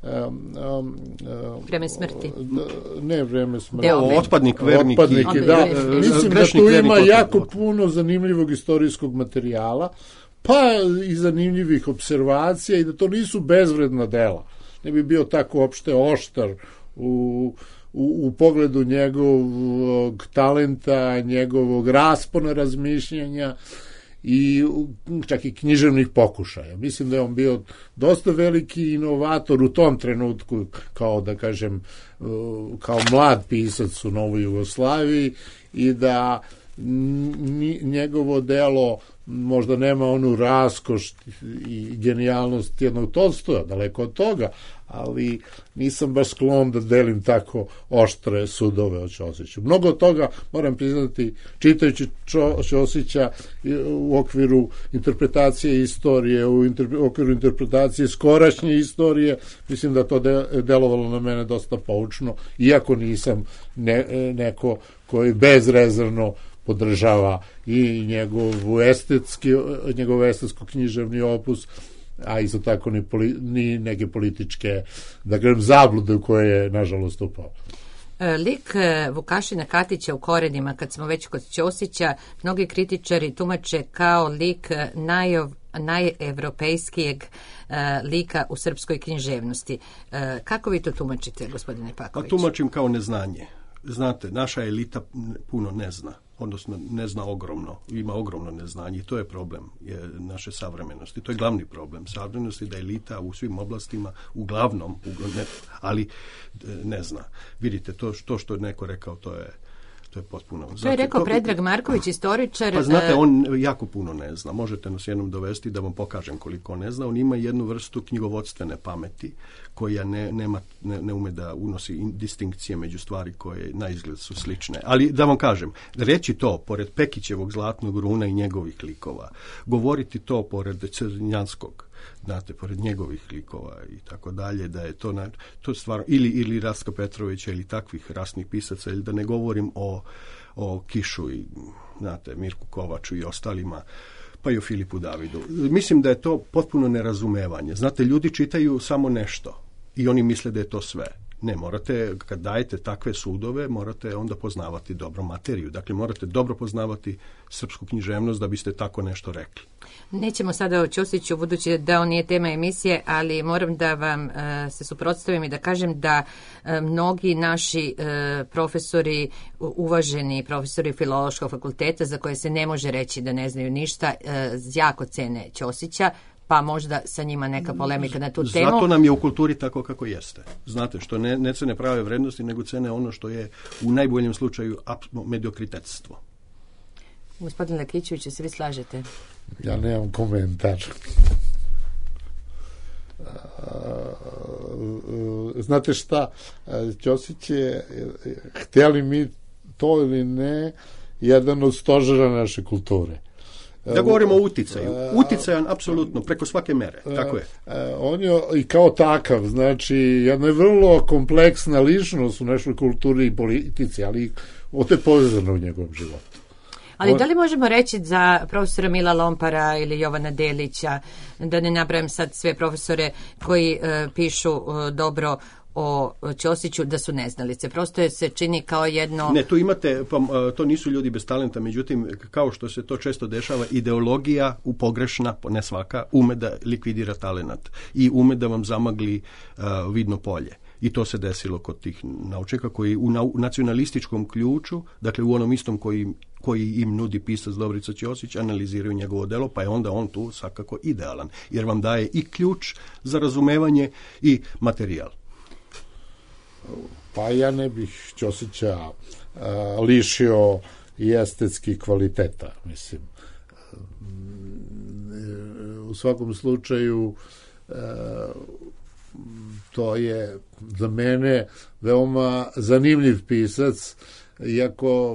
Vreme smrti. Ne Vreme smrti. Otpadnik, vernik. Da. Mislim da tu ima jako puno zanimljivog istorijskog materijala, pa i zanimljivih observacija, i da to nisu bezvredna dela. Ne bi bio tako uopšte oštar u pogledu njegovog talenta, njegovog raspona razmišljanja i čak i književnih pokušaja. Mislim da je on bio dosta veliki inovator u tom trenutku, kao da kažem, kao mlad pisac u Novoj Jugoslaviji, i da njegovo delo možda nema onu raskoš i genijalnost jednog Tolstoja, daleko od toga, ali nisam baš sklon da delim tako oštre sudove o Ćosiću. Mnogo od toga, moram priznati, čitajući Ćosića u okviru interpretacije istorije, u okviru interpretacije skorašnje istorije, mislim da to delovalo na mene dosta poučno, iako nisam neko koji bezrezervno podržava i njegov estetsko književni opus, a isto tako ni neke političke, da kažem, zablude u koje je nažalost upao. Lik Vukašina Katića u Korenima, kad smo već kod Ćosića, mnogi kritičari tumače kao lik najevropejskijeg lika u srpskoj književnosti. Kako vi to tumačite, gospodine Paković? Pa tumačim kao neznanje. Znate, naša elita puno ne zna. odnosno ne zna ogromno, ima ogromno neznanje i to je problem naše savremenosti. To je glavni problem savremenosti, da elita u svim oblastima, uglavnom, ali ne zna. Vidite, to što je neko rekao, to je potpuno... To je rekao Predrag Marković, istoričar. Pa znate, on jako puno ne zna. Možete nas jednom dovesti da vam pokažem koliko on ne zna. On ima jednu vrstu knjigovodstvene pameti koja ne ume da unosi distinkcije među stvari koje na izgled su slične. Ali da vam kažem, reći to pored Pekićevog Zlatnog runa i njegovih likova, govoriti to pored Crnjanskog, znate, pored njegovih likova i tako dalje, da je to stvar, ili Rastka Petrovića ili takvih rasnih pisaca, ili da ne govorim o Kišu i, znate, Mirku Kovaču i ostalima, pa i o Filipu Davidu. Mislim da je to potpuno nerazumevanje. Znate, ljudi čitaju samo nešto i oni misle da je to sve. Ne, morate, kad dajete takve sudove, morate onda poznavati dobro materiju. Dakle, morate dobro poznavati srpsku književnost da biste tako nešto rekli. Nećemo sada o Ćosiću, budući da on nije tema emisije, ali moram da vam se suprotstavim i da kažem da mnogi naši profesori, uvaženi profesori Filološkog fakulteta, za koje se ne može reći da ne znaju ništa, jako cene Ćosića, pa možda sa njima neka polemika na tu temu. Zato nam je u kulturi tako kako jeste. Znate, što ne cene prave vrednosti, nego cene ono što je u najboljem slučaju mediokritetstvo. Gospodin Lakićević, se vi slažete? Ja nemam komentar. Znate šta, Ćosić je, htjeli mi to ili ne, jedan od stožera naše kulture. Da govorimo o uticaju. Uticajan, apsolutno, preko svake mere. Tako je. On je i kao takav, znači, jedna je vrlo kompleksna ličnost u našoj kulturi i politici, ali ovo je povezano u njegovom životu. Ali da li možemo reći za profesora Mila Lompara ili Jovana Delića, da ne nabrajam sad sve profesore koji pišu dobro o Ćosiću, da su neznalice? Prosto se čini kao jedno... Ne, tu imate, to nisu ljudi bez talenta, međutim, kao što se to često dešava, ideologija pogrešna, ne svaka, ume da likvidira talenat i ume da vam zamagli vidno polje. I to se desilo kod tih naučnika koji u nacionalističkom ključu, dakle u onom istom koji im nudi pisac Dobrica Ćosić, analiziraju njegovo delo, pa je onda on tu svakako idealan, jer vam daje i ključ za razumevanje i materijal. Pa ja ne bih Ćosića lišio i estetskih kvaliteta, mislim. U svakom slučaju to je za mene veoma zanimljiv pisac, iako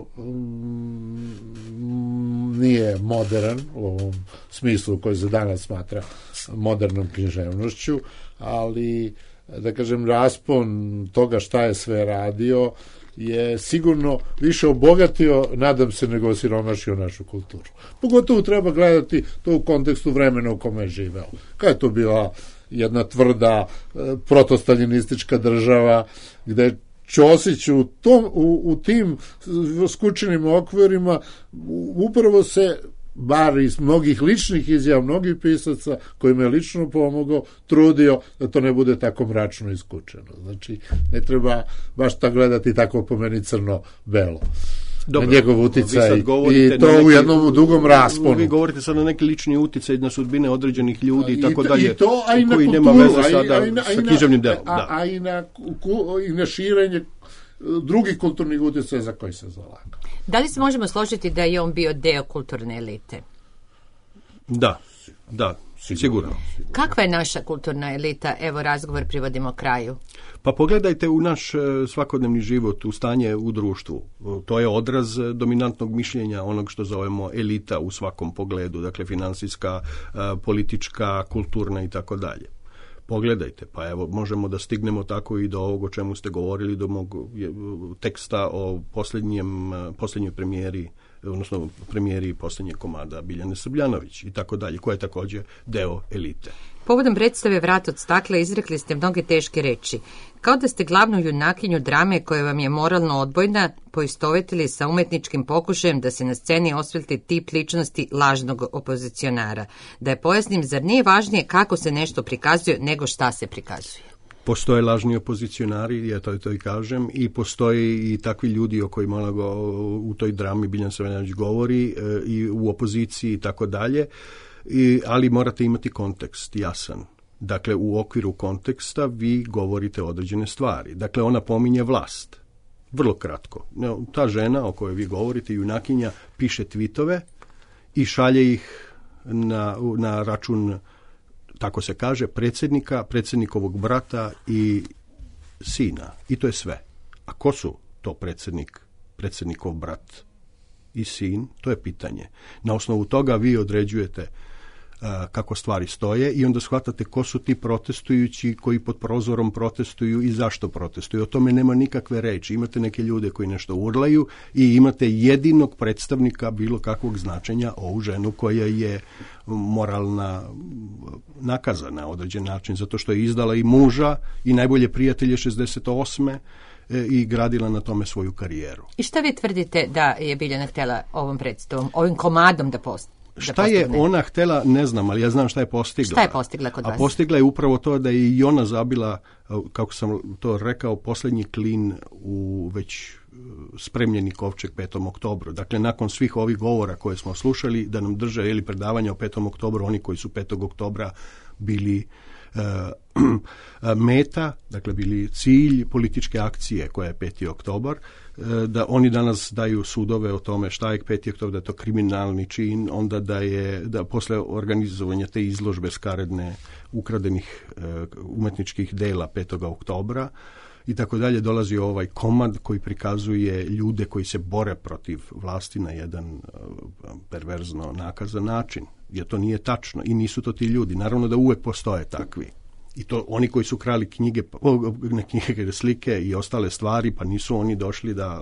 nije modern u ovom smislu koji se danas smatra modernom književnošću, ali da kažem, raspon toga šta je sve radio je sigurno više obogatio, nadam se, nego osiromašio našu kulturu. Pogotovo treba gledati to u kontekstu vremena u kome je živeo. Kada je to bila jedna tvrda protostaljinistička država, gde je Ćosić u tim skučenim okvirima upravo se, bar iz mnogih ličnih izjava, mnogih pisaca kojima je lično pomogao, trudio da to ne bude tako mračno i skučeno. Znači, ne treba baš tako gledati tako po meni crno-belo. Dobro, na njegov uticaj i to u jednom dugom rasponu. Vi govorite sad na neki lični uticaj na sudbine određenih ljudi i tako dalje, i na koji kulturu, nema veze sada sa književnim delom. A i na širenje drugih kulturnih uticaja za koji se zalaga. Da li se možemo složiti da je on bio deo kulturne elite? Da, sigurno. Kakva je naša kulturna elita? Evo, razgovor privodimo kraju. Pa pogledajte u naš svakodnevni život, u stanje u društvu. To je odraz dominantnog mišljenja onog što zovemo elita u svakom pogledu, dakle finansijska, politička, kulturna i tako dalje. Pogledajte, pa evo, možemo da stignemo tako i do ovog o čemu ste govorili, do mog teksta o posljednjoj premijeri, odnosno premijeri posljednjeg komada Biljane Srbljanović i tako dalje, koja je također deo elite. Povodom predstave Vrat od stakla izrekli ste mnoge teške reči. Kao da ste glavnu junakinju drame koja vam je moralno odbojna poistovetili sa umetničkim pokušajem da se na sceni osvetli tip ličnosti lažnog opozicionara. Da je pojasnim, zar nije važnije kako se nešto prikazuje nego šta se prikazuje? Postoje lažni opozicionari, ja to i kažem, i postoje i takvi ljudi o kojima u toj drami Biljan Srbljanović govori, i u opoziciji i tako dalje, ali morate imati kontekst jasan. Dakle, u okviru konteksta vi govorite određene stvari. Dakle, ona pominje vlast. Vrlo kratko. Ta žena o kojoj vi govorite, junakinja, piše tvitove i šalje ih na račun, tako se kaže, predsjednikovog brata i sina. I to je sve. A ko su to predsjednikov brat i sin? To je pitanje. Na osnovu toga vi određujete kako stvari stoje i onda shvatate ko su ti protestujući koji pod prozorom protestuju i zašto protestuju. O tome nema nikakve reči. Imate neke ljude koji nešto urlaju i imate jedinog predstavnika bilo kakvog značenja, ovu ženu koja je moralna nakazana na određen način, zato što je izdala i muža i najbolje prijatelje 68. I gradila na tome svoju karijeru. I šta vi tvrdite da je Biljana htjela ovom predstavom, ovim komadom da postigne? Šta je ona htjela, ne znam, ali ja znam šta je postigla. Šta je postigla kod vas? A postigla je upravo to da je i ona zabila, kako sam to rekao, posljednji klin u već spremljeni kovčeg 5. oktobru. Dakle, nakon svih ovih govora koje smo slušali, da nam drže ili predavanja o 5. oktobru, oni koji su 5. oktobra bili meta, dakle bili cilj političke akcije koja je 5. oktobar, da oni danas daju sudove o tome šta je 5. oktobar, da je to kriminalni čin, onda da posle organizovanja te izložbe skaredne ukradenih umetničkih dela 5. oktobra i tako dalje, dolazi ovaj komad koji prikazuje ljude koji se bore protiv vlasti na jedan perverzno nakazan način. Jer to nije tačno i nisu to ti ljudi. Naravno da uvek postoje takvi. I to oni koji su krali knjige, slike i ostale stvari, pa nisu oni došli da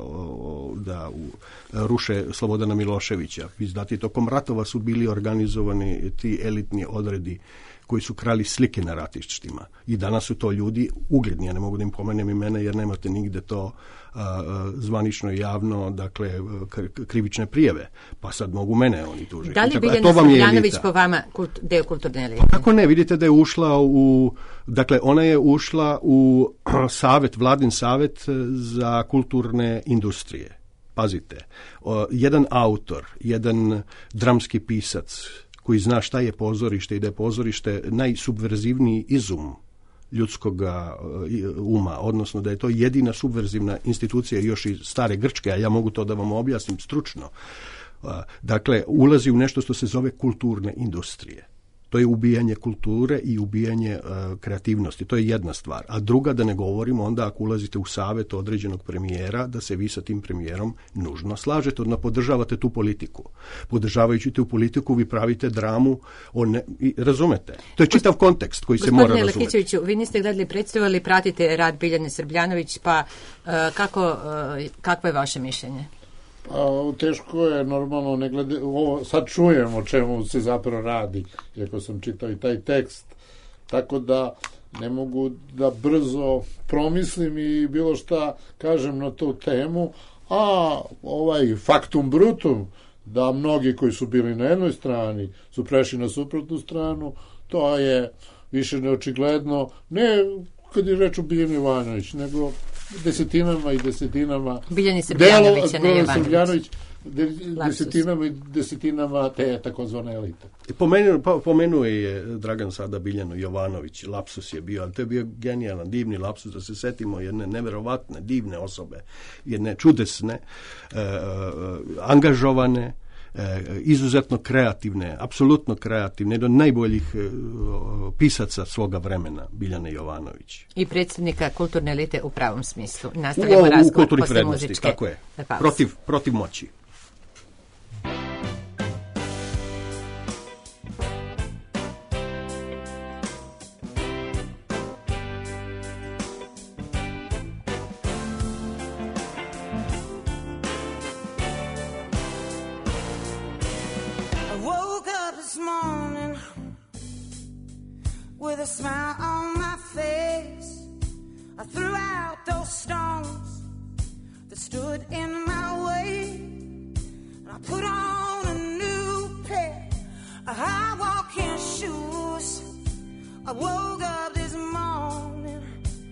ruše Slobodana Miloševića. Vi znate, tokom ratova su bili organizovani ti elitni odredi koji su krali slike na ratištima. I danas su to ljudi ugledni, ja ne mogu da im pomenem imena jer nemate nigde to zvanično i javno, dakle, krivične prijeve. Pa sad mogu mene oni tužiti. Da li Biljana Srbljanović po vama deo kulturne elite? Pa kako ne, vidite da je ušla ona je ušla u vladin savet za kulturne industrije. Pazite, jedan autor, jedan dramski pisac koji zna šta je pozorište i da je pozorište najsubverzivniji izum ljudskog uma, odnosno da je to jedina subverzivna institucija još iz stare Grčke, a ja mogu to da vam objasnim stručno. Dakle, ulazi u nešto što se zove kulturne industrije. To je ubijanje kulture i ubijanje kreativnosti. To je jedna stvar. A druga, da ne govorimo onda ako ulazite u savjet određenog premijera, da se vi sa tim premijerom nužno slažete, odnosno podržavate tu politiku. Podržavajući tu politiku vi pravite dramu, razumete? To je čitav kontekst koji se mora razumeti. Gospodine Lekićeviću, vi niste gledali predstavu, ali pratite rad Biljane Srbljanović, pa kakvo je vaše mišljenje? Teško je, normalno, ne glede, sad čujem o čemu se zapravo radi, iako sam čitao i taj tekst, tako da ne mogu da brzo promislim i bilo šta kažem na tu temu, a faktum brutum, da mnogi koji su bili na jednoj strani su prešli na suprotnu stranu, to je više neočigledno, ne kad je reč o Biljani Jovanović, nego desetinama i desetinama Biljani Srbljanović, a ne Jovanović, desetinama i desetinama te takozvane elite. Pomenuo je Dragan sada Biljanu Jovanović, lapsus je bio, ali to je bio genijalan, divni lapsus, da se setimo jedne neverovatne, divne osobe, jedne čudesne, angažovane, izuzetno kreativne, apsolutno kreativne, jedan od najboljih pisaca svoga vremena, Biljana Jovanović. I predsjednika kulturne elite u pravom smislu. Nastavljamo razgovor posle muzičke. Tako je, protiv moći. With a smile on my face, I threw out those stones that stood in my way, and I put on a new pair of high walking shoes. I woke up this morning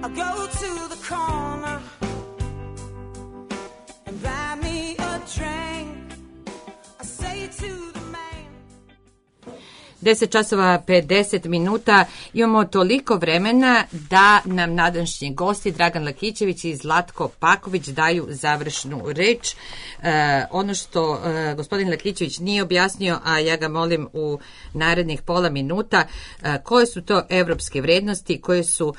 I'll go to the corner and buy me a drink. I say to the man. 10 časova 50 minuta. Imamo toliko vremena da nam današnji gosti Dragan Lakićević i Zlatko Paković daju završnu reč. Ono što gospodin Lakićević nije objasnio, a ja ga molim u narednih pola minuta, koje su to evropske vrednosti koje su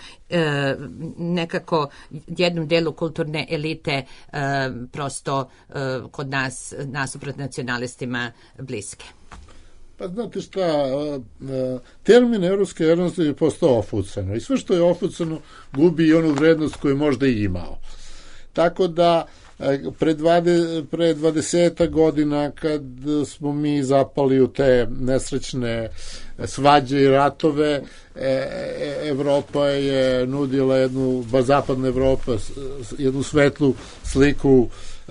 nekako jednom delu kulturne elite prosto kod nas nasuprot nacionalistima bliske. Pa znate šta, termin evropske vrednosti je postao ofucano i sve što je ofucano gubi i onu vrednost koju možda i imao. Tako da pre 20 godina kad smo mi zapali u te nesrećne svađe i ratove, Evropa je nudila zapadna Evropa jednu svetlu sliku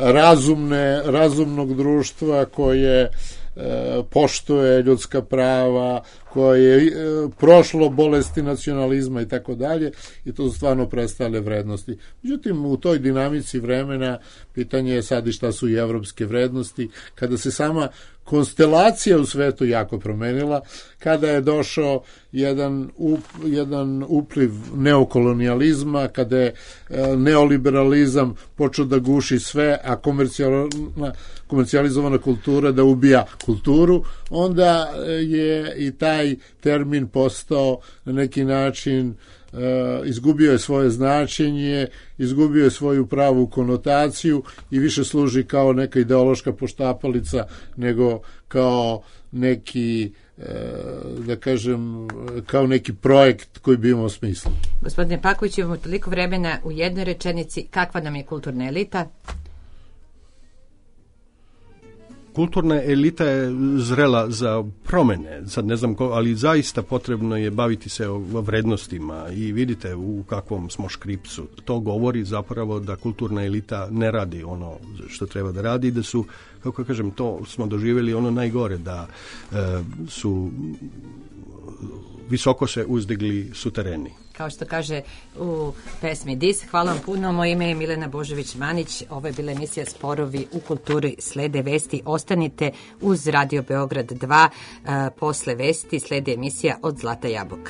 razumnog društva koje poštuje ljudska prava, koje je prošlo bolesti nacionalizma i tako dalje, i to su stvarno predstavljale vrednosti. Međutim, u toj dinamici vremena pitanje je sad i šta su i evropske vrednosti, kada se sama konstelacija u svetu jako promenila, kada je došao jedan upliv neokolonijalizma, kada je neoliberalizam počeo da guši sve, a komercijalizovana kultura da ubija kulturu, onda je i taj termin postao na neki način, izgubio je svoje značenje, izgubio je svoju pravu konotaciju i više služi kao neka ideološka poštapalica nego kao neki, da kažem, kao neki projekt koji bi imao smisla. Gospodine Paković, imamo toliko vremena u jednoj rečenici. Kakva nam je kulturna elita? Kulturna elita je zrela za promene, sad ne znam ali zaista potrebno je baviti se o vrednostima i vidite u kakvom smo škripcu. To govori zapravo da kulturna elita ne radi ono što treba da radi, da su, kako kažem, to smo doživjeli ono najgore, da su visoko se uzdigli sutereni. Kao što kaže u pesmi Dis. Hvala vam puno. Moje ime je Milena Božović-Manić. Ovo je bila emisija Sporovi u kulturi. Slede vesti. Ostanite uz Radio Beograd 2. Posle vesti slede emisija Od Zlata jabuka.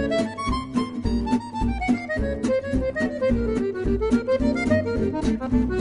Thank you.